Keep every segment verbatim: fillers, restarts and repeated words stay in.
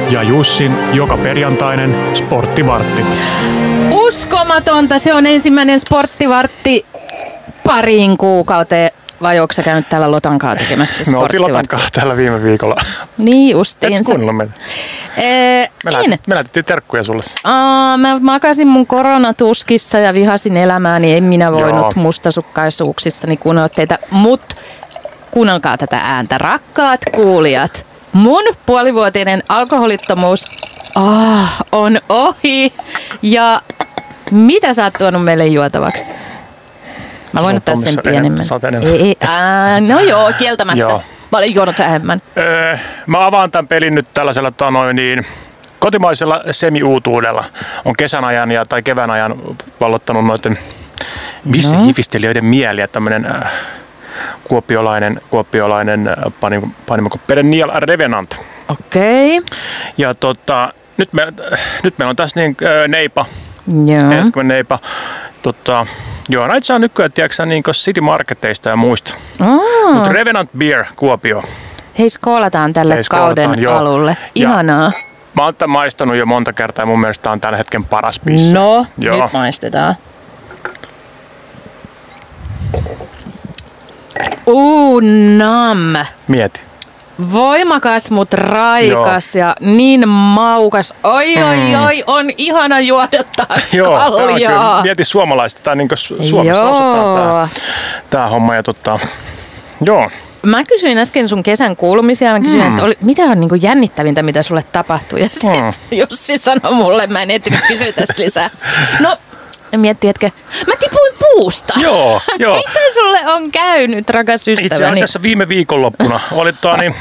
ja Jussin joka perjantainen sporttivartti. Uskomatonta, se on ensimmäinen sporttivartti pariin kuukauteen. Vai ootko sä käynyt täällä Lotankaa tekemässä sporttivarttia? Me oltiin Lotankaa täällä viime viikolla. Niin justiinsa. Et kuunnella meitä? Ee, me, lähti, me lähetettiin terkkuja sulle. Aa, mä makasin mun koronatuskissa ja vihasin elämää, niin en minä voinut Joo. mustasukkaisuuksissani kuunnella teitä. Mut kuunnelkaa tätä ääntä, rakkaat kuulijat. Mun puolivuotinen alkoholittomuus ah, on ohi. Ja mitä sä oot tuonut meille juotavaksi? Mä voin ottaa sen pienemmän. Ei, ei, ää, no joo, kieltämättä. Joo. Mä olin juonut vähemmän. Öö, mä avaan tämän pelin nyt tällaisella tanoin, niin kotimaisella semi-uutuudella. On kesän ajan ja, tai kevään ajan vallottanut noiden missä no. hifistelijöiden mieliä. Tämmönen äh, kuopiolainen, kuopiolainen äh, panimoko Perennial Revenant. Okei. Okay. Ja tota, nyt, me, äh, nyt meillä on tässä niin äh, neipa. Joo. Neipa. Tota, joo, näitä saa nykyään, tiedätkö niin City Marketeista ja muista. Oh. Mutta Revenant Beer Kuopio. Hei, skoolataan tälle Hei, skoolataan, kauden joo. alulle. Ihanaa. Ja mä oon tämän maistanut jo monta kertaa ja mun mielestä tää on tällä hetken paras biisi. No, joo. Nyt maistetaan. Uu, nam. Mieti. Voimakas, mut raikas joo. ja niin maukas. Oi, oi, mm. oi, on ihana juoda taas joo, kaljaa. Joo, mieti suomalaista. Tää niin kuin Suomessa joo. osataan tää, tää homma. Ja tota, joo. Mä kysyin äsken sun kesän kuulumisia. Mä kysyin, mm. että oli, mitä on niin kuin jännittävintä, mitä sulle tapahtui. Ja sit mm. Jussi sanoi mulle, mä en ehtinyt kysyä tästä lisää. No, miettii, että mä tipuin puusta. Joo, joo. Mitä sulle on käynyt, rakas ystäväni? Itse asiassa viime viikonloppuna oli toani,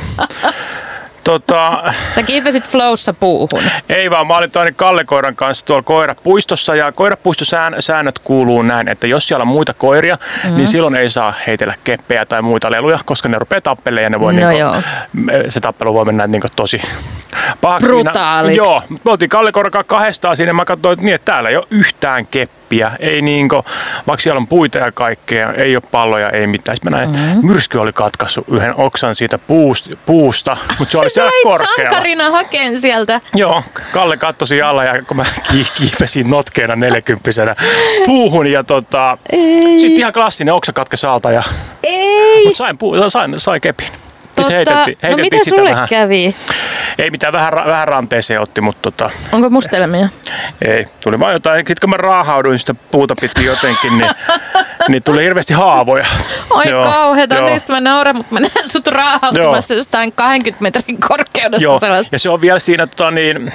tota... Sä kiipesit flowssa puuhun. Ei vaan, mä olin toani Kalle-koiran kanssa tuolla koirapuistossa ja koirapuistosäännöt kuuluu näin, että jos siellä on muita koiria, mm-hmm. niin silloin ei saa heitellä keppejä tai muita leluja, koska ne rupeaa tappelemaan ja ne voi no niinku, se tappelu voi mennä niinku tosi pahaksi. Brutaaliksi. Joo, me oltiin Kalle-koiran kanssa kahdestaan siinä ja mä katsoin, että, niin, että täällä ei ole yhtään keppiä. Ei niinku, vaikka siellä on puita ja kaikkea, ei ole palloja, ei mitään. Sitten mä näin, mm-hmm. myrsky oli katkaissut yhden oksan siitä puusta, puusta mutta se oli siellä korkealla. Sankarina hakeen sieltä. Joo, Kalle kattosi alla ja kun mä kiipesin notkeena neljäkymppisenä puuhun ja tota, sitten ihan klassinen oksa katkesi alta ja ei. Mut sain, puu, sain, sain kepin. Totta, heitettiin, heitettiin no mitä sulle vähän. kävi? Ei mitään, vähän, vähän ranteeseen otti, mutta tota... Onko mustelmia? Ei, tuli vaan jotain, sit kun mä raahauduin sitä puuta pitkin jotenkin, niin, niin tuli hirveästi haavoja. Oi kauheeta, anteeksi mä nauran, mutta mä näen sut raahautumassa joo. jostain kaksikymmentä metrin korkeudesta joo. sellaista. Ja se on vielä siinä tota niin...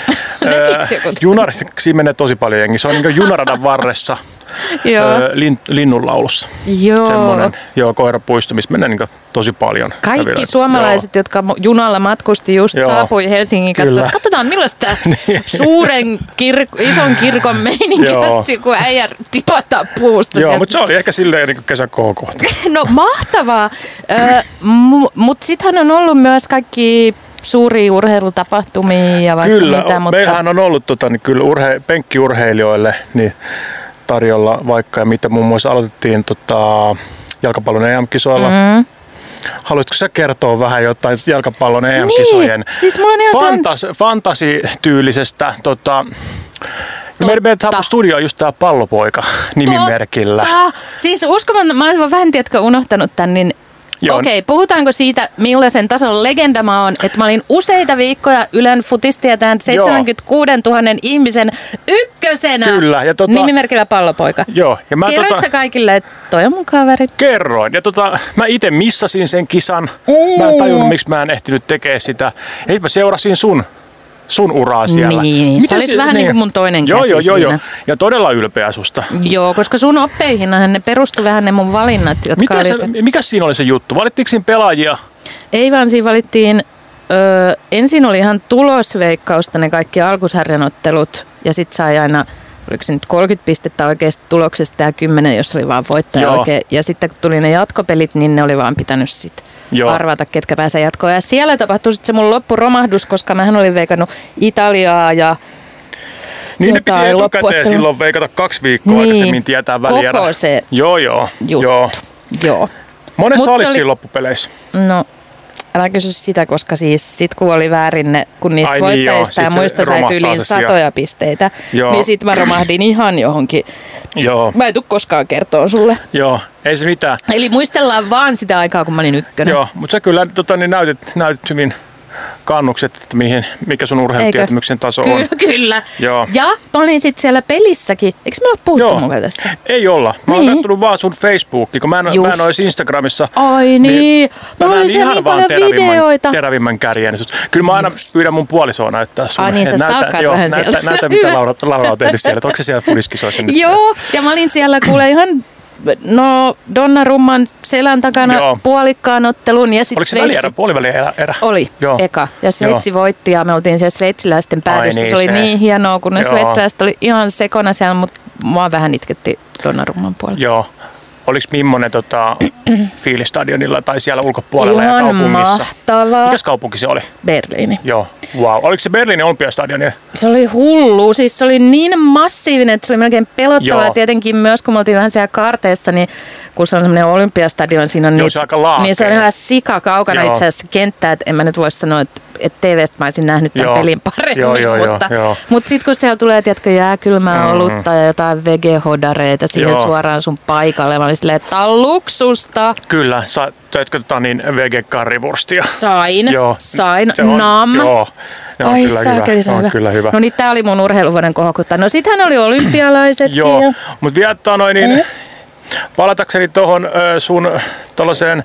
junar, siinä menee tosi paljon jengi, se on niin kuin junaradan varressa. Lin, linnunlaulussa. Joo. Semmoinen joo, koirapuisto, missä menee niin tosi paljon. Kaikki kävillä. Suomalaiset, joo. jotka junalla matkusti just joo. saapui Helsingin katsomaan. Katsotaan millaista niin. suuren kir- ison kirkon meininkiä, kun äijä tipattaa puusta. Joo, mutta se oli ehkä silleen niin kesän kohokohta. No mahtavaa, äh, m- mutta sittenhän on ollut myös kaikki suuria urheilutapahtumia ja vaikka kyllä, mitä. Mutta meillähän on ollut tota, niin kyllä urhe- penkkiurheilijoille niin tarjolla vaikka ja mitä muun muassa aloitettiin tota, jalkapallon E M-kisoilla. Mm. Haluaisitko sä kertoa vähän jotain jalkapallon E M-kisojen niin, siis fantas- sen... fantasityylisestä tota, meidän meidän saapui studioon just tää Pallopoika nimimerkillä. Totta. Siis uskomaton, mä olen vähän tiedätkö unohtanut tän, niin okei, okay, puhutaanko siitä, millaisen tason legenda mä oon, että mä olin useita viikkoja Ylen futistietäjän seitsemänkymmentäkuusituhatta ihmisen ykkösenä Kyllä, ja tota, nimimerkillä Pallopoika. Joo, ja mä Kerroitko tota, sä kaikille, että toi on mun kaveri? Kerroin, ja tota, mä ite missasin sen kisan. Mm. Mä en tajunnut, miksi mä en ehtinyt tekemään sitä. Ja mä seurasin sun. sun uraa siellä. Niin, sä olit si- vähän niin kuin mun toinen joo, käsi joo, joo, siinä. Joo, ja todella ylpeä susta. Joo, koska sun oppeihinhan ne perustui vähän ne mun valinnat, jotka oli... Se, mikä siinä oli se juttu? Valittiinko siinä pelaajia? Ei vaan siinä valittiin, ö, ensin oli ihan tulosveikkausta ne kaikki alkusarjanottelut ja sit sai aina, oliko se nyt kolmekymmentä pistettä oikeasta tuloksesta ja kymmenen, jos oli vaan voittaja joo. oikein. Ja sitten kun tuli ne jatkopelit, niin ne oli vaan pitänyt sit Joo. arvata, ketkä pääsee jatkoon. Ja siellä tapahtui sitten se mun loppuromahdus, koska mähän olin veikannut Italiaa ja niin ne piti etukäteen silloin veikata kaksi viikkoa niin, aikaisemmin tietää väliä. Koko se joo, joo, juttu. Joo. joo. Monessa Mut olit oli... siinä loppupeleissä? No, älä kysy sitä, koska siis sit kun oli väärin ne, kun niistä Ai voittajista niin, ja muista sai yli satoja pisteitä, joo. niin sit mä romahdin ihan johonkin. Joo. Mä en tuu koskaan kertoa sulle. Joo, ei se mitään. Eli muistellaan vaan sitä aikaa, kun mä olin ykkönen. Joo, mutta sä kyllä tota, niin näytit, näytit hyvin kannukset, että mihin, mikä sun urheilutietämyksen taso kyllä, on. Kyllä, Joo. Ja mä olin sitten siellä pelissäkin. Eikö me ole puhuttu mukaan tästä? Ei olla. Mä oon niin. kattonut vaan sun Facebookia, kun mä en, mä en olisi Instagramissa. Ai niin. niin mä olin siellä niin paljon videoita. Terävimmän kärjen. Kyllä mä aina pyydän mun puolisoa näyttää sulle. Ai niin, sä stalkkaat vähän näytä, siellä. Näytä, mitä Laura, Laura on tehnyt siellä. Onko se siellä fudiskisoissa nyt? Joo, ja mä olin siellä kuule ihan... No, Donnarumman selän takana Joo. puolikkaan ottelun ja sitten Oliko se Sveitsi... välierä, puolivälierä? Oli, Joo. eka. Ja Sveitsi Joo. voitti ja me oltiin siellä sveitsiläisten päädyssä. Niin, se oli se. niin hienoa, kun ne sveitsiläiset oli ihan sekona siellä, mutta mua vähän itketti Donnarumman puolella. Joo. Oliko millainen tota, fiilis stadionilla tai siellä ulkopuolella ihan ja kaupungissa? Mahtavaa. Mikäs kaupunki se oli? Berliini. Joo, wow. Oliko se Berliinin olympiastadioni? Se oli hullu. Siis se oli niin massiivinen, että se oli melkein pelottavaa. Joo. Tietenkin myös, kun me oltiin vähän siellä kaarteessa, niin kun se on semmoinen olympiastadion, siinä on Joo, niitä, se aika laakea. niin se on ihan sika kaukana Joo. itse asiassa kenttää. En mä nyt voi sanoa, että että T V:stä mä olisin nähnyt tämän joo. pelin paremmin, joo, joo, mutta, joo. mutta sitten kun siellä tulee, tiedätkö, jääkylmää mm-hmm. olutta ja jotain vegehodareita siihen joo. suoraan sun paikalle, mä olin silleen, että tää on luksusta. Kyllä, sä töitkö tota niin vege-karrivurstia? Sain, joo. sain, on, nam. Joo. Ne on Ai kyllä saakeli, se on hyvä. kyllä hyvä. No niin, tää oli mun urheiluvuoden kohokutta. No sittenhän oli olympialaisetkin. Joo, mutta vielä noin niin, mm. palatakseni tuohon sun tollaiseen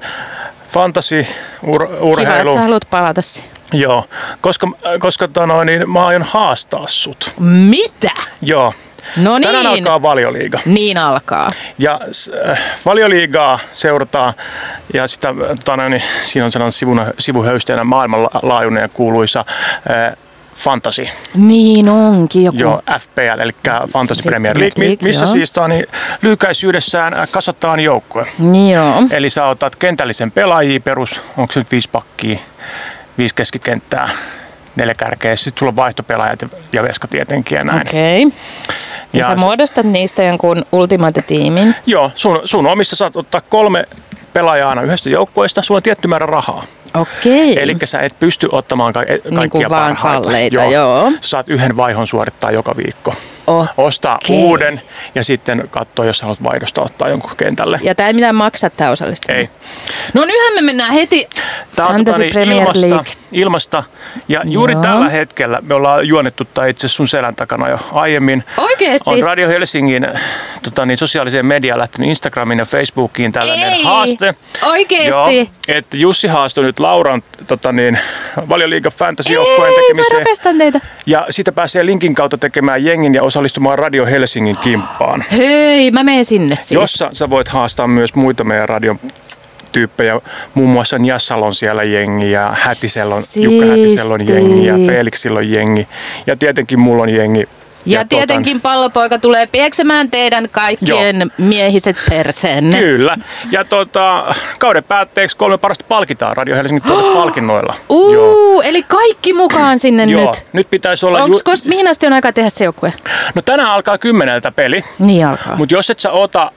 fantasi-urheiluun. Kiva, että sä haluat palata siihen. Joo, koska, koska tano, niin mä aion haastaa sut. Mitä? Joo. No niin. Tänään alkaa Valioliiga. Niin alkaa. Ja äh, Valioliigaa seurataan ja sitä, tano, niin, siinä on sellainen sivuna, sivuhöysteenä maailmanlaajuinen ja kuuluisa äh, Fantasy. Niin onkin joku. Joo, F P L, eli Fantasy Premier League, missä joo. siis niin, lyhykäisyydessään kasataan joukkue. Joo. Eli sä otat kentällisen pelaajia perus, onko se nyt viisi pakkia, viisi keskikenttää, neljä kärkeä, sitten sulla on vaihtopelaajat ja veska tietenkin ja näin. Okei. Okay. Ja, ja sä muodostat niistä jonkun ultimate-tiimin? Joo, sun, sun omissa saat ottaa kolme pelaajaa aina yhdestä joukkueesta, sulla on tietty määrä rahaa. Okei. Eli sä et pysty ottamaan ka- kaikkia niin kuin vaan parhaita. kalleita, joo. joo. Sä saat yhden vaihon suorittaa joka viikko. Okay. Ostaa uuden ja sitten katsoa, jos haluat vaihdosta ottaa jonkun kentälle. Ja tää ei mitään maksaa tää osallistuminen? Ei. No nythän me mennään heti tää Fantasy on Premier ilmasta, League. Ilmasta. Ja juuri joo. tällä hetkellä me ollaan juonettu tai itse sun selän takana jo aiemmin. Oikeesti? On Radio Helsingin tota niin, sosiaaliseen mediaan lähtenyt Instagramiin ja Facebookiin tällainen ei. haaste. Oikeesti? Joo, että Jussi haastoi nyt Lauran tota niin, Valioliiga Fantasy-joukkueen tekemiseen. Ei, mä rakastan teitä. Ja sitä pääsee linkin kautta tekemään jengin ja osallistumaan Radio Helsingin kimppaan. Hei, mä menen sinne siis. Jossa sä voit haastaa myös muita meidän radion tyyppejä. Muun muassa Njassalla on siellä jengi ja Hätisellä on, Jukka Hätisellä on jengi ja Felixillä on jengi. Ja tietenkin mulla on jengi. Ja, ja tietenkin tuotan... pallopoika tulee pieksemään teidän kaikkien Joo. miehiset perseenne. Kyllä. Ja tota, kauden päätteeksi kolme parasta palkitaan Radio Helsingin tuolla palkinnoilla. Uu, Joo. Eli kaikki mukaan sinne Joo. nyt. Nyt pitäisi olla... Onks, koska, mihin asti on aikaa tehdä se joukkue? No tänään alkaa kymmeneltä peli. Niin alkaa. Mutta jos et sä ota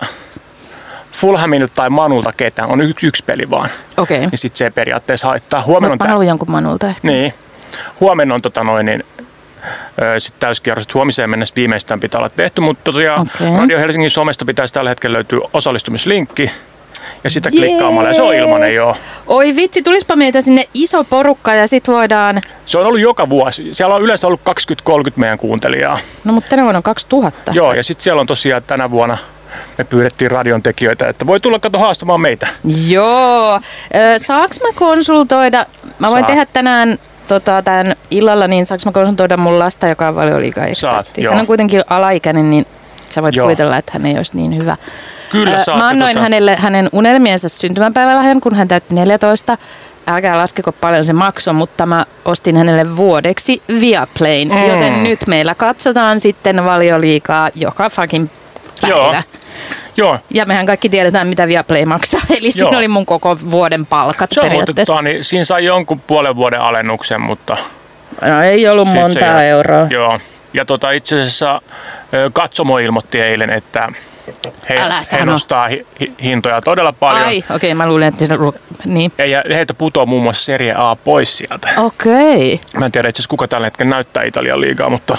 Fulhamilta tai Manulta ketään, on yksi, yksi peli vaan. Okei. Okay. Niin sit se periaatteessa haittaa. Huomenna on... Mä haluan jonkun Manulta ehkä. Niin. Huomenna on tota noin, niin sitten täyskierros, että huomiseen mennessä viimeistään pitää olla tehty, mutta tosiaan okay. Radio Helsingin somesta pitäisi tällä hetkellä löytyä osallistumislinkki ja sitä Jee. klikkaamalla ja se on ilmainen joo. Oi vitsi, tulispa meitä sinne iso porukka ja sit voidaan... Se on ollut joka vuosi. Siellä on yleensä ollut kaksikymmentä kolmekymmentä meidän kuuntelijaa. No mutta tänä vuonna on kaksituhatta. Joo ja sitten siellä on tosiaan tänä vuonna me pyydettiin radion tekijöitä, että voi tulla kato haastamaan meitä. Joo. Saaks mä konsultoida? Mä voin Saa. tehdä tänään Tota, tämän illalla, niin saanko mä konsultoida mun lasta, joka on Valioliiga-ekspertti? Hän on kuitenkin alaikäinen, niin sä voit joo. kuvitella, että hän ei olisi niin hyvä. Kyllä Ö, Mä annoin tota... hänelle hänen unelmiensa syntymäpäivälahjan, kun hän täytti neljätoista. Älkää laskeko paljon se maksoi, mutta mä ostin hänelle vuodeksi Viaplayn. Mm. Joten nyt meillä katsotaan sitten Valioliigaa joka fucking päivä. Joo. Joo. Ja mehän kaikki tiedetään, mitä Viaplay maksaa. Eli Joo. siinä oli mun koko vuoden palkat se periaatteessa. On, niin siinä sai jonkun puolen vuoden alennuksen, mutta... No, ei ollut monta euroa. Joo. Ja tota, itse asiassa Katsomo ilmoitti eilen, että he, he nostaa hi, hi, hintoja todella paljon. Ai, okei, okay, mä luulen, että se niin. Ja heitä putoaa muun muassa Serie A pois sieltä. Okei. Okay. Mä en tiedä itse asiassa kuka tällä hetkellä näyttää Italian liigaa, mutta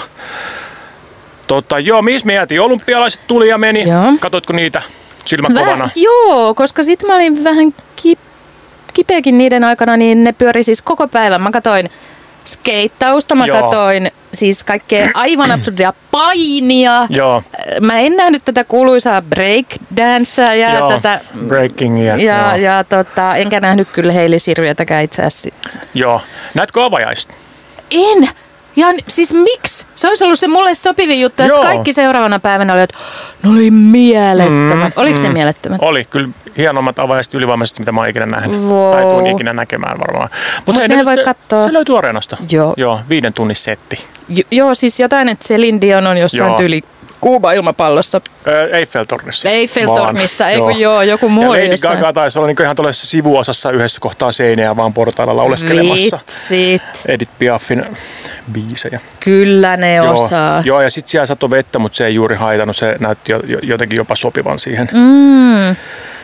tota, joo, missä me jäätiin? Olympialaiset tuli ja meni. Joo. Katoitko niitä silmäkovana? Väh, joo, koska sit mä olin vähän ki, kipeäkin niiden aikana, niin ne pyöri siis koko päivän. Mä katoin skeittausta, mä joo. katoin siis kaikkea aivan absurdia painia. Joo. Mä en nähnyt tätä kuuluisaa breakdancea ja joo, tätä breakingia. Ja, ja tota, enkä nähnyt kyllä Heili Sirviötäkään itse asiassa. Joo. Näetkö avajaista? En. Ja siis miksi? Se olisi ollut se mulle sopivin juttu. Ja kaikki seuraavana päivänä oli, että ne oli mielettömät. Mm, Oliko mm, ne mielettömät? Oli. Kyllä hienommat avajaiset ylivoimaiset, mitä mä oon ikinä nähnyt. Wow. Tai tuun ikinä näkemään varmaan. Mutta Mut ne voi se, katsoa. Se löytyy Areenasta. Joo. Joo, viiden tunnin setti. Jo, joo, siis jotain, että Celine Dion on jossain tyyli Kuuba ilmapallossa. Eiffel-tornissa. Eiffel-tornissa, ei kun joo, joku muu oli jossain. Ja Lady Gaga taisi olla niin ihan tuollaisessa sivuosassa yhdessä kohtaa seiniä vaan portailla lauleskelemassa. Vitsit. Edith Piafin biisejä. Kyllä ne joo, osaa. Joo, ja sitten siellä satoi vettä, mutta se ei juuri haitannut. Se näytti jotenkin jopa sopivan siihen. Mm.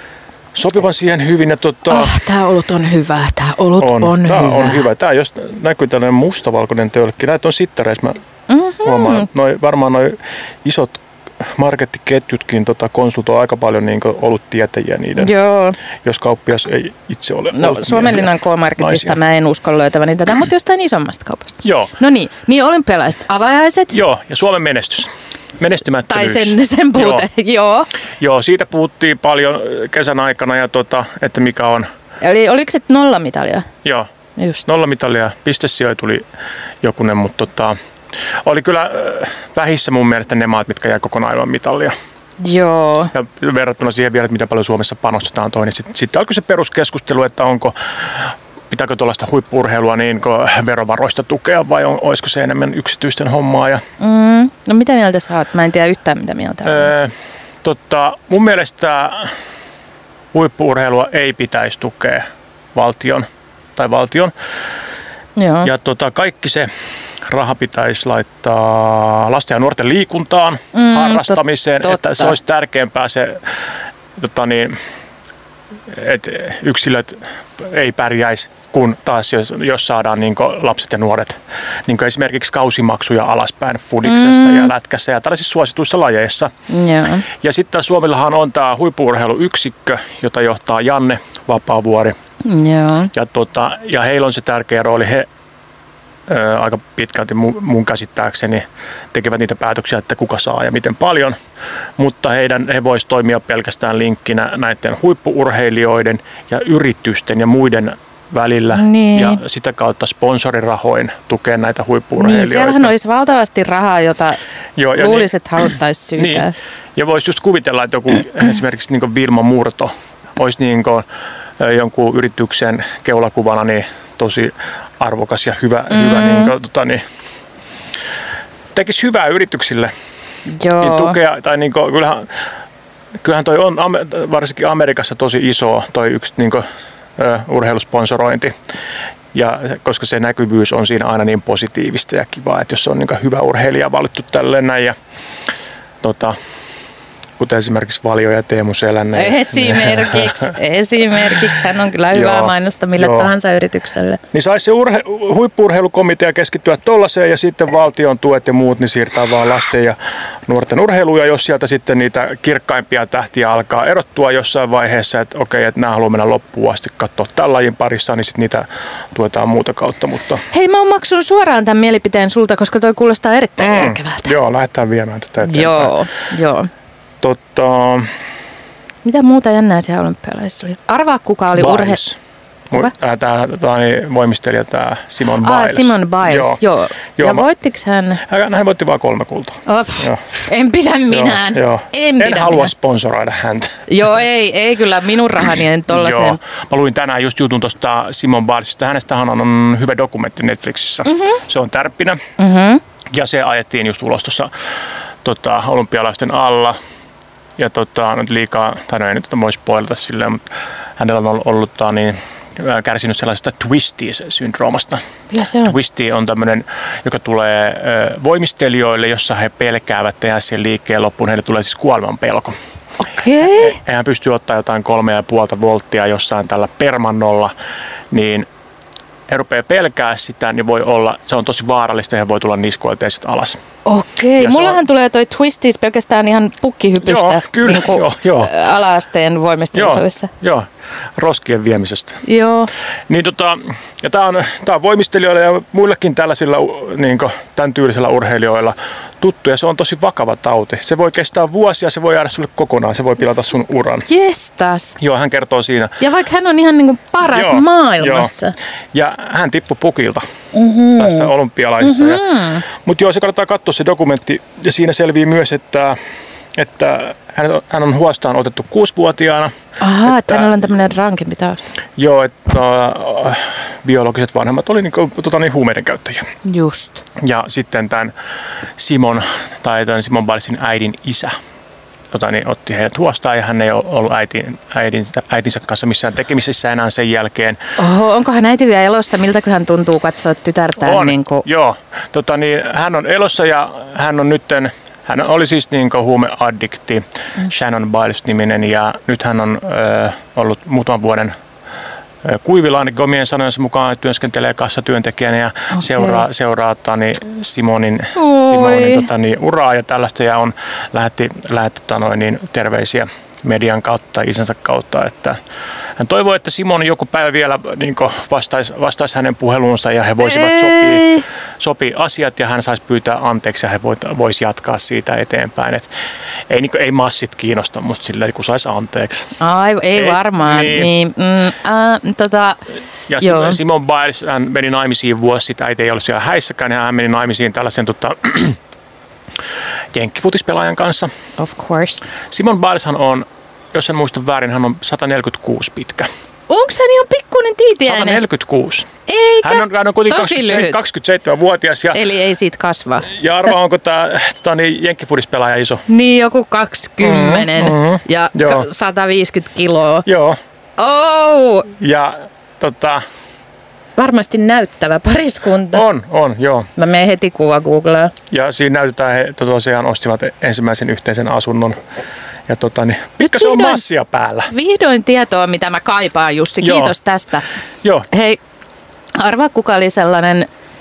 Sopivan siihen hyvin. Ja tota, oh, tää olut on hyvä, tää olut on, on tää hyvä. on hyvä. Tää jos näkyy tällainen mustavalkoinen tölkki. Näitä on sittareissa. Mä mm-hmm. huomaan, noi, varmaan noi isot markettiketjutkin tota, konsultoi aika paljon niin oluttietäjiä niiden, joo. jos kauppias ei itse ole no, Suomenlinnan K-Marketista mä en usko löytäväni tätä, mutta jostain isommasta kaupasta. Joo. No niin, niin olympialaiset avajaiset. Joo, ja Suomen menestys. Menestymättömyys. Tai sen, sen puute, joo. joo. Joo, siitä puhuttiin paljon kesän aikana, ja tota, että mikä on. Eli oliko se nollamitalia? Joo, just. Nollamitalia. Pistesijoja tuli jokunen, mutta tota, oli kyllä vähissä mun mielestä ne maat, mitkä jäi kokonaan ilman mitalia. Joo. Ja verrattuna siihen vielä, että mitä paljon Suomessa panostetaan toi, niin sitten sit alkoi se peruskeskustelu, että onko, pitääkö tuollaista huippu-urheilua niin verovaroista tukea vai on, olisiko se enemmän yksityisten hommaa. Ja mm. No mitä mieltä sä oot? Mä en tiedä yhtään mitä mieltä on. Öö, tota, mun mielestä huippu-urheilua ei pitäisi tukea valtion tai valtion. Joo. Ja tota, kaikki se raha pitäisi laittaa lasten ja nuorten liikuntaan, mm, harrastamiseen, tot, että se olisi tärkeämpää se, tota niin, että yksilöt ei pärjäisi, kun taas jos, jos saadaan niin lapset ja nuoret niin esimerkiksi kausimaksuja alaspäin fudiksessa mm. ja lätkässä ja tällaisissa suosituissa lajeissa. Yeah. Ja sitten Suomillahan on tämä huippu-urheiluyksikkö, jota johtaa Janne Vapaavuori. Yeah. Ja, tota, ja heillä on se tärkeä rooli. He ää, aika pitkälti mun, mun käsittääkseni tekevät niitä päätöksiä, että kuka saa ja miten paljon. Mutta heidän, he voisivat toimia pelkästään linkkinä näiden huippu-urheilijoiden ja yritysten ja muiden välillä niin. Ja sitä kautta sponsorirahoin tukea näitä huippu-urheilijoita. Niin, siellähän olisi valtavasti rahaa, jota joo, luulisi, niin, että haluttaisiin syytää. Niin. Ja voisi just kuvitella, että joku esimerkiksi niin kuin Vilma Murto olisi niin kuin jonkun yrityksen keulakuvana niin tosi arvokas ja hyvä, mm. hyvä niin kuin, tota, niin, tekisi hyvää yrityksille. Joo. Niin tukea, tai niin kuin, kyllähän, kyllähän toi on varsinkin Amerikassa tosi iso toi yksi niin kuin, urheilusponsorointi, ja koska se näkyvyys on siinä aina niin positiivista ja kivaa, että jos se on niin hyvä urheilija valittu tälleen näin, ja tota, kuten esimerkiksi Valio ja Teemu Selänne. Esimerkiksi, esimerkiksi hän on kyllä hyvää mainosta mille joo. tahansa yritykselle. Niin saisi se urhe- huippu-urheilukomitea keskittyä tollaiseen ja sitten valtion tuet ja muut, niin siirtää vaan lasten ja nuorten urheiluja, jos sieltä sitten niitä kirkkaimpia tähtiä alkaa erottua jossain vaiheessa, että okei, että nämä haluaa mennä loppuun asti katsoa tämän lajin parissa, niin sitten niitä tuetaan muuta kautta. Mutta hei, mä oon maksun suoraan tämän mielipiteen sulta, koska toi kuulostaa erittäin mm. järkevältä. Joo, lähdetään viemään tätä eteenpäin. Joo, joo. Totta. Mitä muuta jännää siellä olympialaisissa oli? Arvaa, kuka oli urheilija. Kuka? Tämä voimistelija, tämä Simone ah, Biles. Simone Biles, joo. joo. joo ja mä, voittiko hän? Hän voitti vain kolme kultaa. Oh, en pidä minään. Joo, joo. En, en pidä halua minä. sponsoroida häntä. Joo, ei, ei kyllä minun rahani en tollaiseen. Joo. Mä luin tänään just jutun tuosta Simone Bilesista. Hänestähän on, on hyvä dokumentti Netflixissä. Mm-hmm. Se on Tärppinä. Mm-hmm. Ja se ajettiin just ulos tuossa tota, olympialaisten alla. Ja tota, nyt liikaa, tai no ei nyt voi spoilata silleen, mutta hänellä on ollut niin, kärsinyt sellaisesta twisties-syndroomasta. Ja se on. Twisty on tämmöinen, joka tulee voimistelijoille, jossa he pelkäävät tehdä sen liikkeen loppuun. Heille tulee siis kuoleman pelko. Okei. Okay. Eihän pysty ottaa jotain kolme ja puolta volttia jossain tällä permannolla, niin he rupeaa pelkää sitä, niin voi olla, se on tosi vaarallista ja he voi tulla niskoilteisesti alas. Okei, okay. Mullahan on... tulee toi Twisties pelkästään ihan pukkihypystä joo, kyllä, niin kuin joo, joo. ala-asteen voimistelusalissa. Joo, joo, roskien viemisestä. Joo. Niin tota, ja tää on, tää on voimistelijoilla ja muillekin tällaisilla niin kuin, tämän tyylisillä urheilijoilla tuttu ja se on tosi vakava tauti. Se voi kestää vuosia, se voi jäädä sulle kokonaan, se voi pilata sun uran. Jestas. Joo, hän kertoo siinä. Ja vaikka hän on ihan niin kuin paras joo, maailmassa. Joo. Ja hän tippui pukilta mm-hmm. tässä olympialaisissa. Mm-hmm. Mutta joo, se kannattaa katsoa se dokumentti ja siinä selvii myös, että, että hän on huostaan otettu kuusivuotiaana. Ahaa, että hänellä on tämmöinen rankimpi tausta. Joo, että äh, biologiset vanhemmat oli niinku, tota, niin, huumeiden käyttäjiä. Just. Ja sitten tämän Simon, tai tämän Simon Bilesin äidin isä, tota, niin, otti heidät huostaan ja hän ei ollut äitin, äidin, äitinsä kanssa missään tekemisissä enää sen jälkeen. Oho, onko hän äiti vielä elossa? Miltäkö hän tuntuu katsoa tytärtään? On, niin kuin... joo. Tota, niin, hän on elossa ja hän on nytten... Hän oli siis niin kuin huumeaddikti, mm. Shannon Biles-niminen, ja nyt hän on ö, ollut muutaman vuoden ö, kuivilla, ainakin omien sanojensa mukaan työskentelee kassatyöntekijänä ja okay. seuraa, seuraa tani, Simonin, Simonin totani, uraa ja tällaista, ja on lähetti, lähetti tanoin, niin, terveisiä median kautta, isänsä kautta, että hän toivoo, että Simon joku päivä vielä niin vastaisi, vastaisi hänen puheluunsa ja he voisivat sopia, sopia asiat ja hän saisi pyytää anteeksi ja he voisi jatkaa siitä eteenpäin. Et ei, niin kuin, ei massit kiinnosta musta sillä, kun saisi anteeksi. Ai, ei, ei varmaan. Niin. Niin, mm, äh, tota, ja joo. Simon Biles, hän meni naimisiin vuosi sitten, äiti ei ollut siellä häissäkään ja hän meni naimisiin tällaisen tota, jenkkifutispelaajan kanssa. Of course. Simon Bileshan on, jos en muista väärin, hän on sata neljäkymmentäkuusi pitkä. Onko hän ihan pikkuinen tiitiäinen? sata neljäkymmentäkuusi. Eikä? Hän on, hän on kuitenkin kaksikymmentäseitsemänvuotias. Ja, eli ei siitä kasva. Ja arvaa, onko tämä niin, jenkkifutispelaaja iso? Niin, joku kaksikymmentä mm-hmm. ja Joo. sata viisikymmentä kiloa. Joo. Oh! Ja tota... Varmasti näyttävä pariskunta. On, on, joo. Mä menen heti kuva Googleen. Ja siinä näytetään, he tosiaan ostivat ensimmäisen yhteisen asunnon. Ja tota, niin, pitkä se on massia päällä. Vihdoin tietoa, mitä mä kaipaan, Jussi. Joo. Kiitos tästä. Joo. Hei, arvaa kuka oli sellainen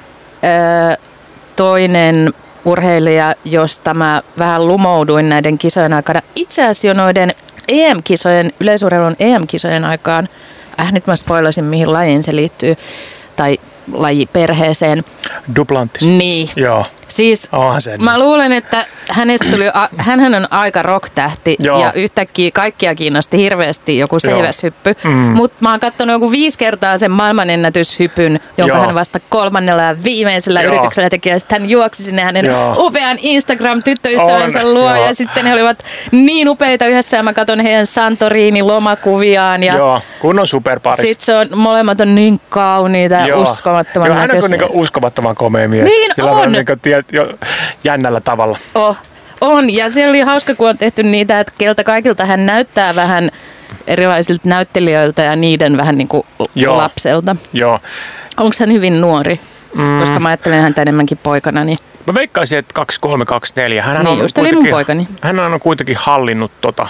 ö, toinen urheilija, josta mä vähän lumouduin näiden kisojen aikana. Itse asiassa jo noiden E M-kisojen, yleisurheilun E M-kisojen aikaan. Äh, nyt mä spoilasin, mihin lajiin se liittyy. Tai lajiperheeseen. Duplantis. Niin. Joo. Siis mä luulen, että hänestä tuli, hänhän on aika rock-tähti Joo. ja yhtäkkiä kaikkia kiinnosti hirveästi joku seiväshyppy. Mm. Mutta mä oon katsonut joku viisi kertaa sen maailmanennätyshypyn, jonka Joo. hän vasta kolmannella ja viimeisellä Joo. yrityksellä teki. Ja sitten hän juoksi sinne hänen Joo. upean Instagram-tyttöystävänsä on. luo. Joo. Ja sitten he olivat niin upeita yhdessä ja mä katson heidän Santorini-lomakuviaan. Ja Joo, kun on superparis. Sitten se on, molemmat on niin kauniita ja Joo. uskomattoman Joo, hän on niinku uskomattoman komea mies. Niin Sillä on. on niinku tie, jo, jännällä tavalla. Oh, on, ja se oli hauska, kun on tehty niitä, että keltä kaikilta hän näyttää vähän erilaisilta näyttelijöiltä ja niiden vähän niin kuin Joo. lapselta. Joo. Onko hän hyvin nuori? Mm. Koska mä ajattelen häntä enemmänkin poikana. Niin... Mä veikkaisin, että kaksikymmentäkolme kaksikymmentäneljä. Hän niin, on just oli mun poikani. Hän on kuitenkin hallinnut tota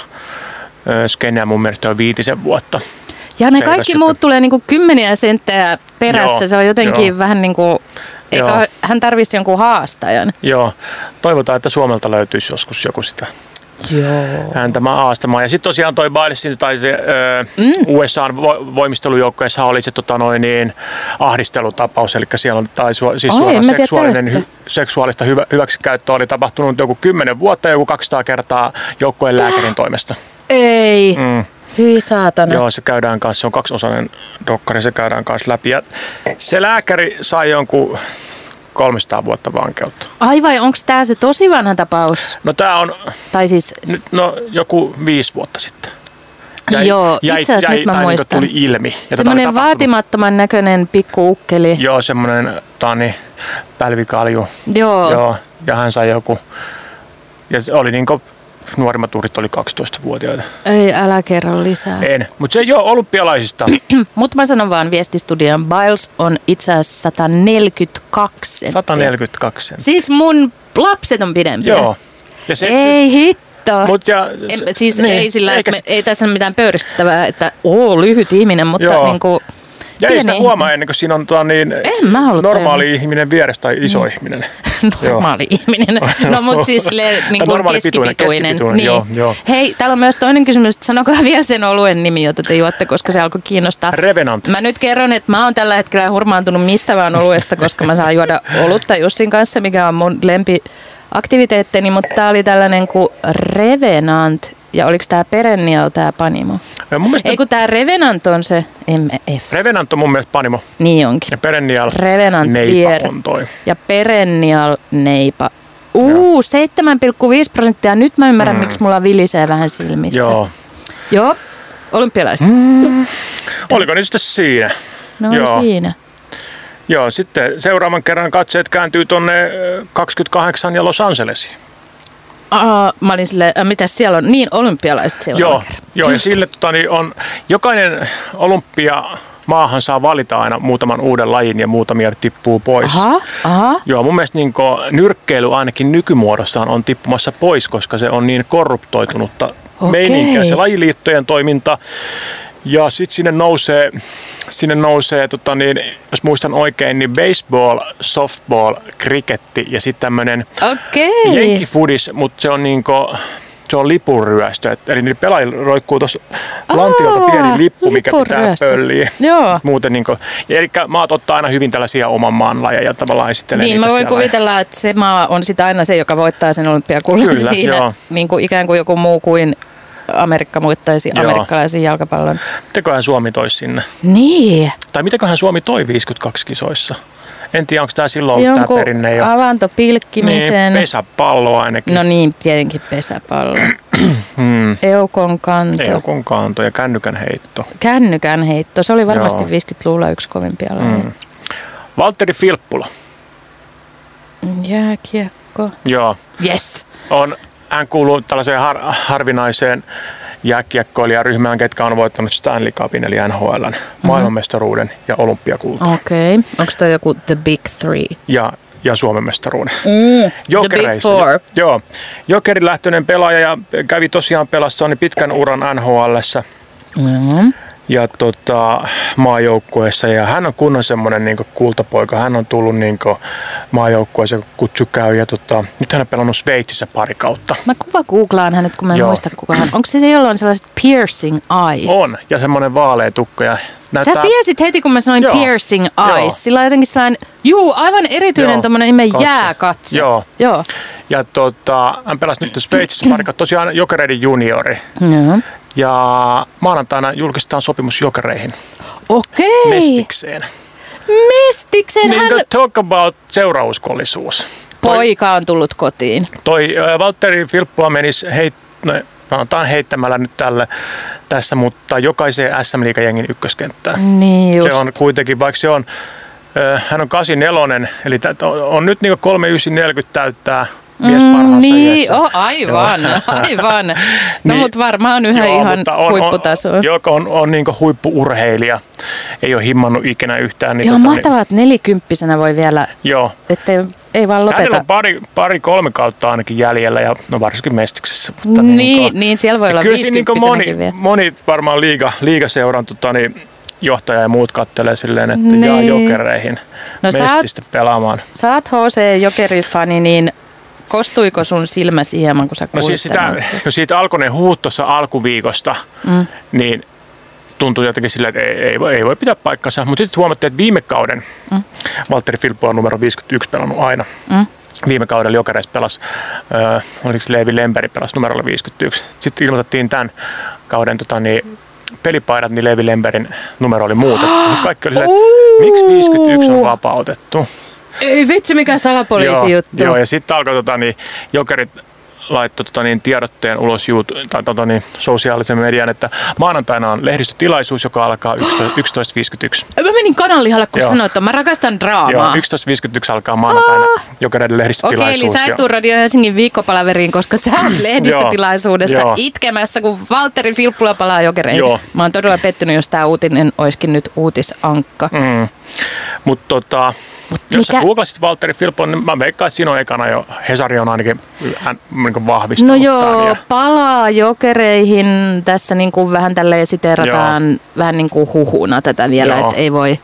skeneä mun mielestä jo viitisen vuotta. Ja ne kaikki muut joten... tulee niinku kymmeniä senttejä perässä. Joo, se on jotenkin jo. vähän niin kuin, eikä hän tarvitsisi jonkun haastajan. Joo, toivotaan, että Suomelta löytyisi joskus joku sitä Joo. häntä haastamaan. Ja sitten tosiaan toi Bilesin tai se ö, mm. U S A:n vo, voimistelujoukkueessa oli se tota noin, niin, ahdistelutapaus. Eli siellä on tai, siis Oi, suoraan seksuaalinen, hy, seksuaalista hyvä, hyväksikäyttöä oli tapahtunut joku kymmenen vuotta ja joku kaksisataa kertaa joukkueen lääkärin toimesta. Ei. Mm. Hyi saatana. Joo, se käydään kanssa, se on kaksiosainen dokkari, se käydään kanssa läpi. Ja se lääkäri sai jonkun kolmesataa vuotta vankeutta. Ai vai, onko tämä se tosi vanha tapaus? No tämä on tai siis... nyt, no, joku viisi vuotta sitten. Jäi, Joo, jäi, itse asiassa jäi, nyt mä tai muistan. Tuli ilmi. Semmoinen vaatimattoman näköinen pikku ukkeli. Joo, semmoinen tani, pälvikalju. Joo. Joo. Ja hän sai joku, ja se oli niinku... Nuorimmat uhrit oli kaksitoistavuotiaita. Ei, älä kerro lisää. En, mutta se ei ole olympialaisista. Mutta mä sanon vaan viestistudion, Biles on itse asiassa sata neljäkymmentäkaksi senttiä. sata neljäkymmentäkaksi senttiä. Siis mun lapset on pidempiä. Joo. Ja se, ei hitto. hittoa. Mut ja, en, siis niin, ei, sillä, eikä, me, ei tässä ole mitään pöyristyttävää, että oo, lyhyt ihminen, mutta joo. niin kuin, ja ei sitä huomaa ennen kuin siinä on tota, niin, normaali tajun. ihminen vieressä tai iso mm. ihminen. Normaali ihminen. No mutta siis silleen, niin kuin keskipituinen. keskipituinen. Niin. Joo, joo. Hei, täällä on myös toinen kysymys, että sanokaa vielä sen oluen nimi, jota te juotte, koska se alkoi kiinnostaa. Revenant. Mä nyt kerron, että mä oon tällä hetkellä hurmaantunut mistä vaan oluesta, koska mä saan juoda olutta Jussin kanssa, mikä on mun lempiaktiviteetteni, mutta tää oli tällainen kuin Revenant. Ja oliko tää Perennial tää Panimo? Mielestä... Ei kun tää Revenant on se M F. Revenant on mun mielestä Panimo. Niin onkin. Ja Perennial Revenant Neipa Beer. on toi. Ja Perennial Neipa. Uu, seitsemän pilkku viisi prosenttia. Nyt mä ymmärrän, mm. miksi mulla vilisee vähän silmissä. Joo. Joo, olympialaiset. Mm. Oliko nyt sitten siinä? No Joo. siinä. Joo, sitten seuraavan kerran katseet kääntyy tonne kaksikymmentäkahdeksan ja Los Angelesiin. Aa, mä olin silleen, äh, mitäs siellä on? Niin, olympialaiset seuraava Joo, kerran. joo ja sille tota, niin on, jokainen olympia maahan saa valita aina muutaman uuden lajin ja muutamia tippuu pois. Aha, aha. Joo, mun mielestä niin nyrkkeily ainakin nykymuodossaan on tippumassa pois, koska se on niin korruptoitunutta Okei. meininkiä, se lajiliittojen toiminta. Ja sitten sinne nousee, sinne nousee tota niin, jos muistan oikein, niin baseball, softball, kriketti ja sitten tämmöinen jenkkifudis, mutta se on niinku, se on lipunryöstö. Et, eli niillä pelaajilla roikkuu tuossa lantiolta pieni lippu, mikä pitää pölliä. Joo. Muuten niinku, ja eli maat ottaa aina hyvin tällaisia oman maan lajeja ja tavallaan esittelee niin, niitä mä voin kuvitella, ja... että se maa on sitä aina se, joka voittaa sen olympiakullan siinä. Niin kuin ikään kuin joku muu kuin Amerikka voittaisi amerikkalaisen jalkapallon. Mitäköhän Suomi toisi sinne? Niin. Tai mitäköhän Suomi toi viisikymmentäkaksi kisoissa? En tiedä, onko tämä silloin ollut jonkun tämä perinne jo. avantopilkkimisen. Niin, pesäpallo ainakin. No niin, tietenkin pesäpallo. hmm. Eukon kanto. Eukon kanto ja kännykän heitto. Kännykän heitto. Se oli varmasti Joo. viisikymmentäluvulla yksi kovimpia lajeja. Hmm. Valtteri Filppula. Jääkiekko. Joo. Yes. On, hän kuuluu tällaiseen har, harvinaiseen jääkiekkoilijaryhmään, ketkä on voittanut Stanley Cupin eli N H L:n mm-hmm. maailmanmestaruuden ja olympiakultaa. Okei. Okay. Onko toi joku The Big Three? Ja, ja Suomen mestaruuden. Mm, the Big Four. Joo. Jokerin lähtöinen pelaaja ja kävi tosiaan pelassa niin pitkän uran N H L:ssä. Mm-hmm. Ja tota, maajoukkueessa. Ja hän on kunnon semmoinen niin kultapoika. Hän on tullut niin maajoukkueessa, kun kutsu käy. Ja tota, nyt hän on pelannut Sveitsissä pari kautta. Mä kuva googlaan hänet, kun mä en Joo. muista kuka hän. Onko se se, jolla on sellaiset piercing eyes? On. Ja semmoinen vaalea tukka. Ja näyttää... Sä tiesit heti, kun mä sanoin Joo. piercing eyes. Joo. Sillä on jotenkin sain, juu, aivan erityinen tommonen nimen jääkatse. Joo. Joo. Ja tota, hän pelasi nyt Sveitsissä pari kautta. Tosiaan Jokereiden juniori. Joo. Ja maanantaina julkistetaan sopimus Jokereihin. Okei. Mestikseen. Mestikseen. Niin Hän... talk about seurauskollisuus. Poika on tullut kotiin. Toi äh, Valtteri Filppula menisi heit, no, sanotaan heittämällä nyt tälle, tässä, mutta jokaiseen S M-liigajengin ykköskenttään. Niin just. Se on kuitenkin, vaikka se on, äh, hän on kahdeksankymmentäneljä, eli t- on nyt niin kolmekymmentäyhdeksän neljäkymmentä täyttää mies parhaassa Niin, iässä. oh, aivan, aivan. No niin, mutta varmaan yhä joo, ihan on, huipputaso. On, joka on, on niin huippu-urheilija, ei ole himmannut ikinä yhtään. Niin joo, tota, mahtavaa, että nelikymppisenä voi vielä, joo. ettei ei vaan lopeta. Hänellä on pari, pari kolme kautta ainakin jäljellä ja no varsinkin Mestiksessä. Mutta niin, niin, niin, siellä voi olla viisikymppisenäkin niin vielä. Moni varmaan liiga, liigaseuran tota, niin, johtaja ja muut kattelee silleen, että niin. jaa Jokereihin no, Mestistä sä pelaamaan. Sä oot H C-Jokeri-fani, niin kostuiko sun silmäsi hieman, kun sä kuulit? No siis sitä, kun siitä alkoi ne huut tuossa alkuviikosta, mm. niin tuntui jotenkin silleen, että ei, ei, voi, ei voi pitää paikkansa. Mutta sitten huomattiin, että viime kauden mm. Valtteri Filppula on numero viisikymmentäyksi pelannut aina. Mm. Viime kaudella Jokereissa pelasi, äh, oliko Leevi Lemperi pelasi numerolla viisikymmentäyksi. Sitten ilmoitettiin tämän kauden tota, niin, pelipaidat, niin Leevi Lemperin numero oli muutettu. Nyt kaikki oli silleen, että miksi viisikymmentäyksi on vapautettu? Ei vitsi, mikä salapoliisijuttu. Joo, joo, ja sitten alkoi tota, niin, Jokerit laittoi tota, niin, tiedotteen ulos YouTube, tai, tota, niin, sosiaalisen median, että maanantaina on lehdistötilaisuus, joka alkaa yksitoista viisikymmentäyksi. Mä menin menin kananlihalle, kun sanoit, että mä rakastan draamaa. Joo, yksitoista viisikymmentäyksi alkaa maanantaina oh. Jokereiden lehdistötilaisuus. Okei, eli sä et tuu Radio Helsingin viikkopalaveriin, koska sä oot lehdistötilaisuudessa itkemässä, kun Valtteri Filppula palaa Jokereihin. Joo. Mä oon todella pettynyt, jos tää uutinen olisikin nyt uutisankka. Mm. Mutta tota, Mut jos mikä... sä googlasit Valtteri Filppula, niin mä veikkaan, että siinä on ekana jo Hesari on ainakin niin vahvistanut. No joo, ja... palaa Jokereihin. Tässä niin kuin vähän tälleen siteerataan joo. vähän niin kuin huhuna tätä vielä, että ei voi.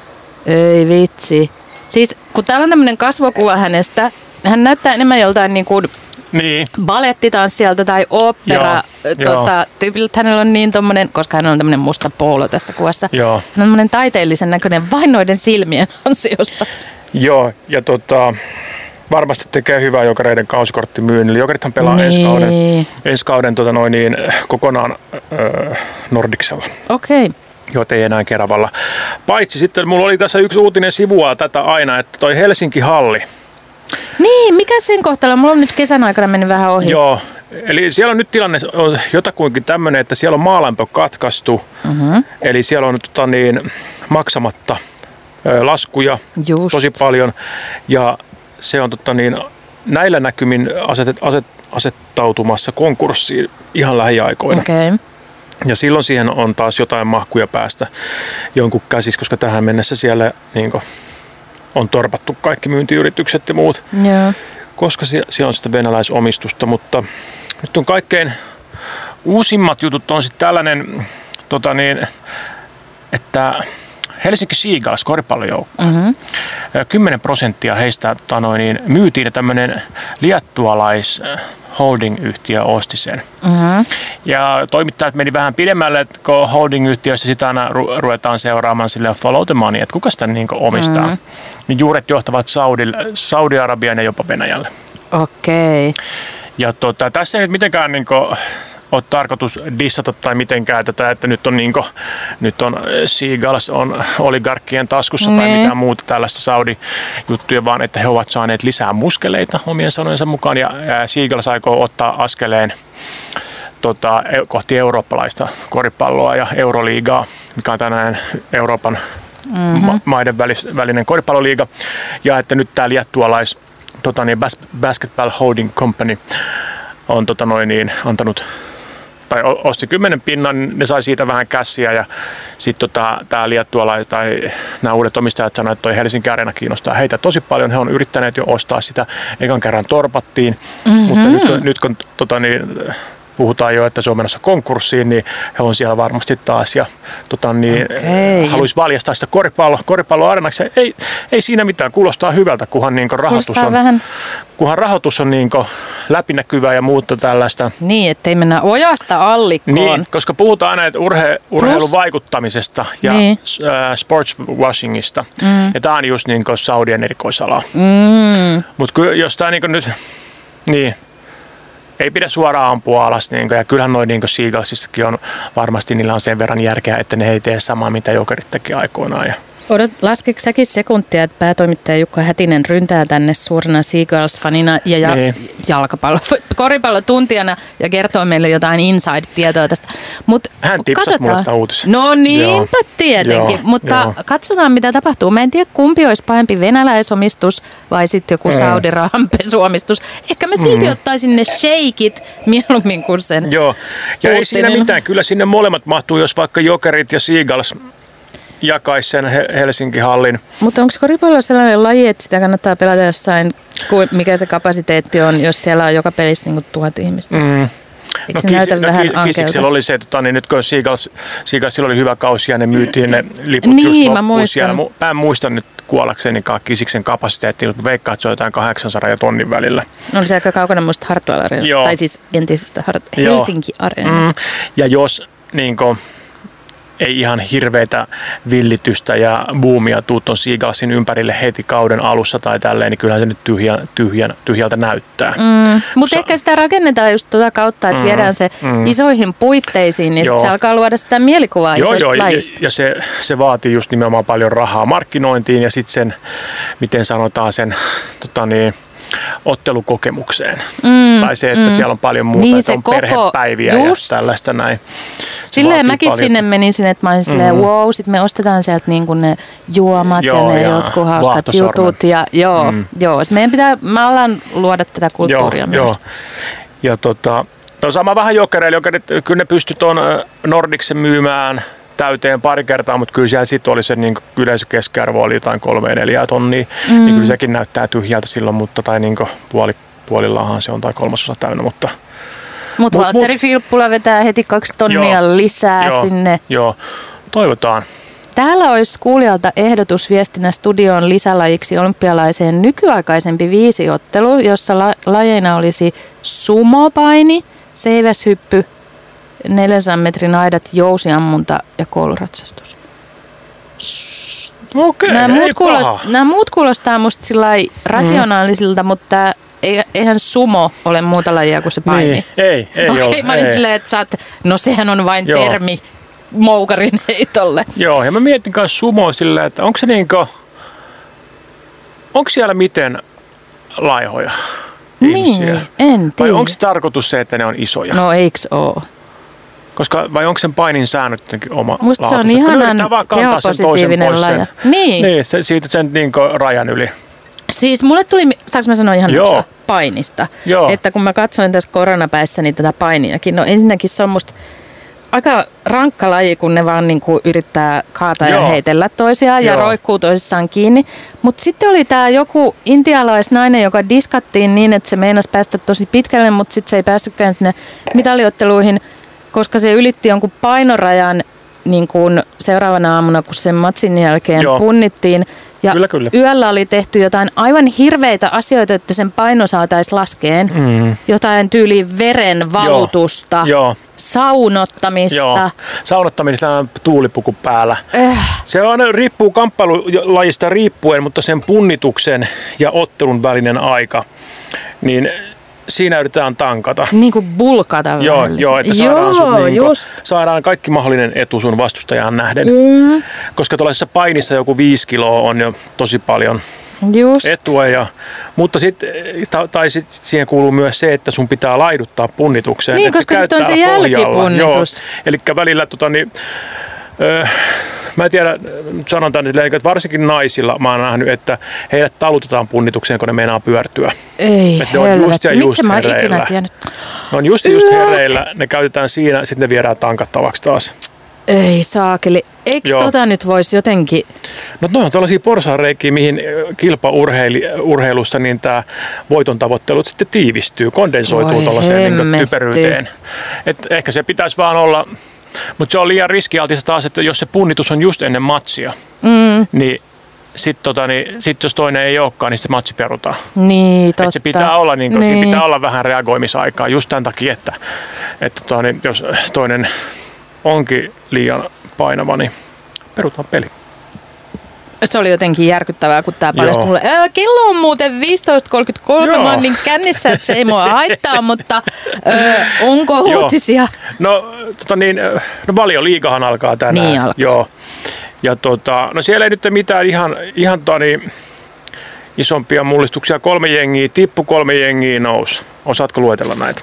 Ei vitsi. Siis kun täällä on tämmöinen kasvokuva hänestä, hän näyttää enemmän joltain niin kuin niin. balettitanssijalta tai opera tota, tyypiltä. Hänellä on niin tommonen, koska hän on tämmöinen musta poolo tässä kuvassa. Joo. Hän on tämmöinen taiteellisen näköinen vain noiden silmien ansiosta. Joo, ja tota, varmasti tekee hyvää Jokereiden kausikorttimyynnillä. Jokerithan pelaa niin. ensi kauden, ensi kauden tota noin niin, kokonaan öö, Nordicsella. Okei. Okay. Joita ei enää Keravalla. Paitsi sitten mulla oli tässä yksi uutinen sivua tätä aina, että toi Helsinki-halli. Niin, mikä sen kohtalo? Mulla on nyt kesän aikana mennyt vähän ohi. Joo, eli siellä on nyt tilanne jotakuinkin tämmöinen, että siellä on maalämpö katkaistu. Uh-huh. Eli siellä on tota, niin, maksamatta ö, laskuja Just. tosi paljon. Ja se on tota, niin, näillä näkymin aset, aset, asettautumassa konkurssiin ihan lähiaikoina. Okay. Ja silloin siihen on taas jotain mahkuja päästä jonkun käsissä, koska tähän mennessä siellä niin kuin, on torpattu kaikki myyntiyritykset ja muut, yeah. koska siellä on sitä venäläisomistusta. Mutta nyt on kaikkein uusimmat jutut on sitten tällainen, tota niin, että Helsinki Seagulls koripallojoukko, mm-hmm. kymmenen prosenttia heistä tota noin, niin, myytiin tämmöinen liettualais holding-yhtiö osti sen. Mm-hmm. Ja toimittajat meni vähän pidemmälle, että kun holding-yhtiössä sitä aina ru- ruvetaan seuraamaan sille follow the money, että kuka sitä niin omistaa. Mm-hmm. Niin juuret johtavat Saudille, Saudi-Arabiaan ja jopa Venäjälle. Okei. Okay. Ja tota, tässä ei nyt mitenkään niin kuin ole tarkoitus dissata tai mitenkään tätä, että nyt on, niin kuin, nyt on Seagulls on oligarkkien taskussa nee. tai mitään muuta tällaista Saudi-juttuja, vaan että he ovat saaneet lisää muskeleita omien sanojensa mukaan ja, ja Seagulls aikoo ottaa askeleen tota, kohti eurooppalaista koripalloa ja Euroliigaa, mikä on tänään Euroopan mm-hmm. ma- maiden välis, välinen koripalloliiga ja että nyt tämä liettualais tota, niin Bas- Basketball Holding Company on tota, noin, niin, antanut tai osti kymmenen pinnan, niin ne sai siitä vähän kässiä ja sitten tota, tämä liettualaiset tai nämä uudet omistajat sanoivat, että toi Helsinki Areena kiinnostaa heitä tosi paljon. He on yrittäneet jo ostaa sitä, ekan kerran torpattiin, mm-hmm. mutta nyt, nyt kun tota, niin, puhutaan jo, että se on menossa konkurssiin, niin he on siellä varmasti taas ja tota, niin, okay. haluaisi valjastaa sitä koripallo, koripalloareenaksi. Ei, ei siinä mitään, kuulostaa hyvältä, kunhan, niin kuin, rahoitus, on, vähän... kunhan rahoitus on niin kuin, läpinäkyvää ja muuta tällaista. Niin, ettei mennä ojasta allikkoon. Niin, koska puhutaan aina että urhe, urheilun vaikuttamisesta ja niin. äh, sportswashingista. Mm. Ja tämä on just niin kuin Saudien erikoisala. Mm. Mutta jos tämä niin nyt... Niin, ei pidä suoraan ampua alas, niin kuin, ja kyllähän noin niin Seagullsissakin on varmasti niillä on sen verran järkeä, että ne ei tee samaa, mitä Jokerit teki aikoinaan. Ja Odot, laskeeko säkin sekuntia, että päätoimittaja Jukka Hätinen ryntää tänne suurena Seagulls-fanina ja, ja niin. jalkapallo, koripallotuntijana ja kertoo meille jotain inside-tietoa tästä. Mut hän tipsasi mulle tämän uutisen. No niinpä Joo. tietenkin, Joo. mutta Joo. katsotaan mitä tapahtuu. Mä en tiedä kumpi olisi pahempi venäläisomistus vai sitten joku mm. Saudi-rahanpesuomistus. Ehkä mä silti mm. ottaisin ne sheikit mieluummin kuin sen Joo, ja ei siinä mitään. Kyllä sinne molemmat mahtuu, jos vaikka Jokerit ja Seagulls jakaisi sen Helsinki-hallin. Mutta onko koripallo sellainen laji, että sitä kannattaa pelata jossain, mikä se kapasiteetti on, jos siellä on joka pelissä niin tuhat ihmistä? Mm. Eikö no, se näytä no, vähän ki- ankeelta? Kisiksellä oli se, että niin nyt kun Seagulls, Seagullsilla oli hyvä kausi ja ne myytiin ne liput niin, just loppuun mä siellä. Mä en muista nyt kuollaksenikaan Kisiksen kapasiteetti, mutta veikkaan, että se on jotain kahdeksansadan ja tonnin välillä. No oli se aika kaukana muista Hartwall-areenasta, tai siis entisestä Hart- Helsinki-areenasta. Mm. Ja jos niin kuin, ei ihan hirveitä villitystä ja boomia tuu ton Seagullsin ympärille heti kauden alussa tai tälleen, niin kyllähän se nyt tyhjä, tyhjä, tyhjältä näyttää. Mm, mutta Sa- ehkä sitä rakennetaan just tuota kautta, että mm, viedään se mm. isoihin puitteisiin, niin sitten se alkaa luoda sitä mielikuvaa joo, isosta joo, lajista. Ja, ja se, se vaatii just nimenomaan paljon rahaa markkinointiin ja sitten sen, miten sanotaan sen, tota niin, ottelukokemukseen. Mm, tai se, että mm. siellä on paljon muuta, niin, että on koko, perhepäiviä just. ja tällaista näin. Silleen mäkin paljon. sinne menisin, että mä olin silleen, Mm-hmm. wow, sit me ostetaan sieltä niinku ne juomat Joo, ja ne ja jotkut hauskat vaahtosormen. jutut. Ja, joo, Mm. joo. Meidän pitää, mä alan luoda tätä kulttuuria joo, myös. Joo. Ja tota, no sama vähän jokereille. Jokerit, kyllä ne pystyi tuon Nordicsen myymään täyteen pari kertaa, mutta kyllä siellä sitten oli se niin yleisökeskiarvo oli jotain kolme neljä tonnia. Mm. Niin kyllä sekin näyttää tyhjältä silloin, mutta tai niin puoli, puolillahan se on tai kolmasosa täynnä, mutta Mutta mut, Valtteri mut, Filppula vetää heti kaksi tonnia joo, lisää joo, sinne. Joo, toivotaan. Täällä olisi kuulijalta ehdotus viestinnä studioon lisälajiksi olympialaiseen nykyaikaisempi viisiottelu, jossa la- lajeina olisi sumopaini, seiväshyppy, neljänsadan metrin aidat, jousiammunta ja kouluratsastus. Okei, Nämä ei muut, kuulostaa, paha. nämä muut kuulostaa musta sillai rationaalisilta, mm. mutta eihän sumo ole muuta lajia kuin se paini. Niin, ei, ei Okei, ole. mä olin ei. silleen, että sä oot, no sehän on vain Joo. termi moukarin heitolle. Joo, ja mä mietin kanssa sumoa silleen, että onko se niinkö, onko siellä miten laihoja ihmisiä? Niin, en Vai tiedä. onko se tarkoitus se, että ne on isoja? No eiks oo? Koska, vai onko sen painin säännöt jotenkin oma Musta se on laatuiset? ihanan Yrittää vaan kantaa sen toisen kehopositiivinen pois laji. sen. Niin. Niin, se, siitä sen niinkö rajan yli. Siis mulle tuli, saanko mä sanoa ihan Joo. noista painista? Joo. Että kun mä katsoin tässä koronapäissäni tätä painiakin, no ensinnäkin se on musta aika rankka laji, kun ne vaan niinku yrittää kaataa Joo. ja heitellä toisiaan ja Joo. roikkuu toisissaan kiinni. Mutta sitten oli tää joku intialaisnainen, joka diskattiin niin, että se meinasi päästä tosi pitkälle, mutta sitten se ei päässytkään sinne mitaliotteluihin, koska se ylitti jonkun painorajan niin kuin seuraavana aamuna, kun sen matsin jälkeen Joo. punnittiin. Ja Kyllä, kyllä. yöllä oli tehty jotain aivan hirveitä asioita, että sen paino saataisiin laskeen. Mm. Jotain tyyliin veren valutusta, Joo. saunottamista. Joo. Saunottaminen on tuulipuku päällä. Äh. Se on, riippuu kamppailulajista riippuen, mutta sen punnituksen ja ottelun välinen aika, niin siinä yritetään tankata. Niin kuin bulkata Joo, vähän. joo, että saadaan, Joo, sun, niin kun, just. saadaan kaikki mahdollinen etu sun vastustajaan nähden. Mm, Koska tuollaisessa painissa joku viisi kiloa on jo tosi paljon just. etua. Ja, mutta sitten, tai sit siihen kuuluu myös se, että sun pitää laiduttaa punnitukseen. Niin, että koska sit on se käyttää pohjalla. jälkipunnitus. Eli välillä tota, niin, öö, mä en tiedä, sanon tänne, että varsinkin naisilla mä oon nähnyt, että heidät talutetaan punnitukseen, kun ne meinaa pyörtyä. Ei Että ne on just ja helvetti. just Miksi mä oon ikinä hereillä. tiennyt? Ne on just just hereillä, ne käytetään siinä, sitten ne viedään tankattavaksi taas. Ei saakeli. Eikö Joo. tota nyt voisi jotenkin... No ne on tällaisia porsaanreikiä, mihin kilpaurheilussa niin tämä voiton tavoittelut sitten tiivistyy, kondensoituu Voi tuollaiseen niin hemmetti. typeryyteen. Et ehkä se pitäisi vaan olla, mutta se on liian riskialtista taas, että jos se punnitus on just ennen matsia, Mm, niin sitten tota, niin, sit jos toinen ei olekaan, niin se matsi perutaan. niin, totta. Et se pitää olla, niin kuin, niin. pitää olla vähän reagoimisaikaa just tämän takia, että, että tota, niin, jos toinen onkin liian painava, niin perutaan peli. Se oli jotenkin järkyttävää, kun tämä paljastui Joo. mulle. Ää, kello on muuten viisitoista kolmekymmentäkolme, Joo. mä oon niin kännissä, että se ei mua haittaa, mutta ö, onko Joo. uutisia? No, tota niin, no Valioliigahan alkaa tänään. Niin alkaa. Joo. Ja tota, no siellä ei nyt mitään ihan, ihan tani, isompia mullistuksia. Kolme jengiä, tippu kolme jengiä nousi. Osaatko luetella näitä?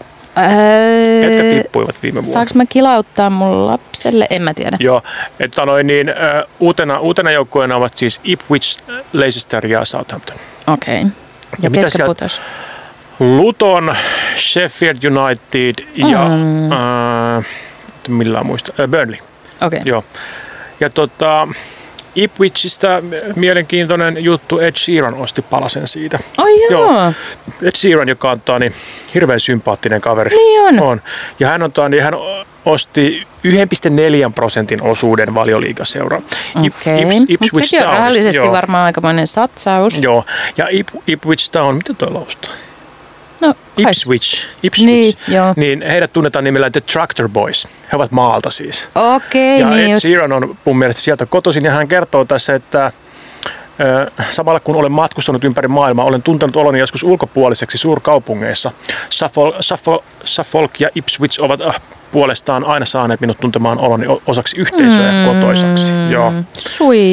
Öö, Ketkä tippuivat viime vuonna? Saanko mä kilauttaa mun lapselle? En mä tiedä. Joo, että noin niin, ö, uutena, uutena joukkueena ovat siis Ipswich, Leicester ja Southampton. Okei. Okay. Ja, Ja mitä ketkä sieltä- putos? Luton, Sheffield United ja Mm. äh, millään muista, äh, Burnley. Okei. Okay. Joo. Ja tota, Ipswichistä mielenkiintoinen juttu, Ed Sheeran osti palasen siitä. Oi joo. Joo. Ed Sheeran, joka on tani, hirveän sympaattinen kaveri. Niin on. on. Ja hän, on, tani, hän osti yksi pilkku neljä prosentin osuuden Valioliigaseuraa. Okei. Mutta sekin on rahallisesti joo. varmaan aikamoinen satsaus. Joo. Ja Ip, Ipswich Town, mitä tuo laustaa? No, kai- Ipswich. Ipswich. Niin, joo. Niin heidät tunnetaan nimellä The Tractor Boys. He ovat maalta siis. Okei, Ja niin Ed just. Sheeran on mun mielestä sieltä kotoisin ja hän kertoo tässä, että ö, samalla kun olen matkustanut ympäri maailmaa, olen tuntenut oloni joskus ulkopuoliseksi suurkaupungeissa. Suffolk, Suffolk, Suffolk ja Ipswich ovat äh, puolestaan aina saaneet minut tuntemaan oloni o- osaksi yhteisöä ja kotoisaksi. Joo. Sweet.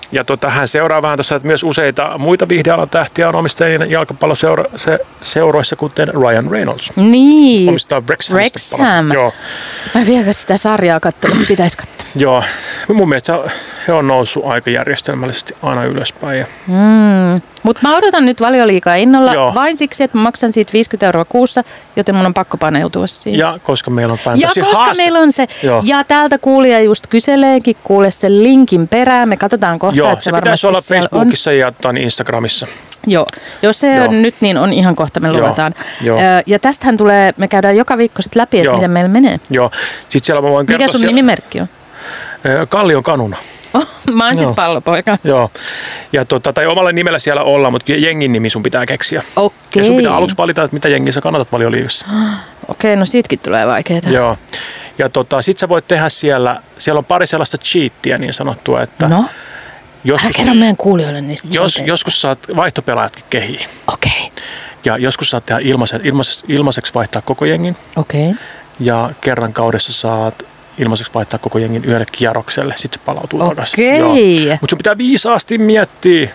Ja tota, hän seuraa vähän tuossa, että myös useita muita viihdealan tähtiä on omistajien jalkapalloseuroissa, kuten Ryan Reynolds. Niin. Omistaa Wrexhamista. Wrexham. Joo. Mä en vielä sitä sarjaa katsonut, pitäisi katsoa. Joo. Mun mielestä he on noussut aika järjestelmällisesti aina ylöspäin. Ja... Mm. Mutta mä odotan nyt Valioliigaa innolla Joo. vain siksi, että mä maksan siitä viisikymmentä euroa kuussa, joten mun on pakko paneutua siihen. Ja koska meillä on Ja koska haaste. meillä on se, Joo. ja täältä kuulija just kyseleekin, kuule sen linkin perään. Me katsotaan kohta, Joo, että se, se pitäisi varmasti olla Facebookissa on. ja ton Instagramissa. Joo, jos se Joo. on nyt, niin on ihan kohta, me Joo. luvataan. Joo. Ö, ja tästähän tulee, me käydään joka viikko sit läpi, että Joo. miten meillä menee. Joo. Sitten siellä mä voin kertoa... Mikä sun siellä... nimimerkki on? Kallion kanuna. Oh, mä oon sit Joo. pallopoika. Joo. Ja tota, tai omalla nimellä siellä olla, mutta jengin nimi sun pitää keksiä. Okei. Ja sun pitää aluksi valita, että mitä jengiä sä kannatat Valioliigassa. Okei, no siitäkin tulee vaikeeta. Joo. Ja tota, sit sä voit tehdä siellä, siellä on pari sellaista cheattiä niin sanottua, että No, joskus, älä kerro meidän kuulijoille niistä jos, cheateista. joskus saat vaihtopelaajatkin kehiin. Okei, Ja joskus saat tehdä ilmaise, ilmaiseksi, ilmaiseksi vaihtaa koko jengin. okei. Ja kerran kaudessa saat ilmaiseksi vaihtaa koko jengin yhdelle kierrokselle. Sitten se palautuu takaisin. Okei. Mutta sun pitää viisaasti miettiä,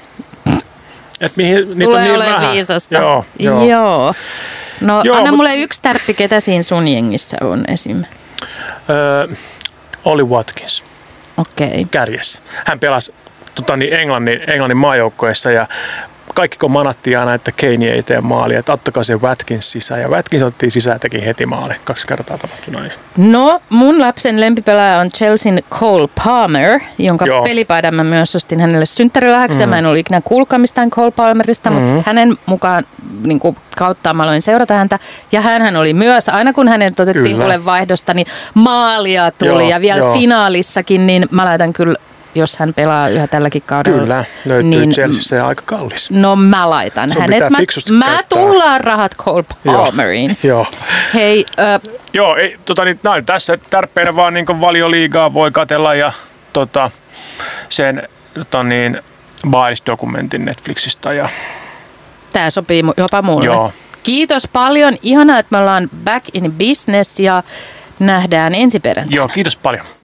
että mihin niitä on Tulee niin olemaan vähän. viisasta. Joo, joo. Joo. No Joo, anna mut- mulle yksi tärppi, ketä siinä sun jengissä on esim. Öö, Ollie Watkins Okei. kärjessä. Hän pelasi tota, niin Englannin, Englannin maajoukkoissa ja kaikki kun manattiin aina, että Kane ei tee maalia, että ottakaa se Watkins sisään. Ja Watkins otti sisään ja teki heti maali. Kaksi kertaa tapahtui näin. No, mun lapsen lempipelaaja on Chelsean Cole Palmer, jonka Joo. pelipaidan mä myös ostin hänelle synttärilahjaksi. Mm. Mä en ollut ikinä kuullutkaan mistään Cole Palmerista, mm. mutta sit hänen mukaan niin kuin kautta mä aloin seurata häntä. Ja hänhän oli myös, aina kun hänen otettiin Kyllä. mulle vaihdosta, niin maalia tuli. Joo, ja vielä joo. finaalissakin, niin mä laitan kyllä, jos hän pelaa yhä tälläkin kaudella. Kyllä, löytyy niin, Chelseassa ja aika kallis. No mä laitan Sun hänet. pitää Mä, fiksusti mä käyttää. tuhlaan rahat Cole Palmeriin. Joo. Hei, ö, Joo, ei, tota, niin, näin, tässä tärppeinä vaan niin Valioliigaa voi katella ja tota, sen tota, niin, Biles-dokumentin Netflixistä. Ja, tää sopii mu- jopa mulle. Joo. Kiitos paljon. Ihanaa, että me ollaan back in business ja nähdään ensi perjantaina. joo, kiitos paljon.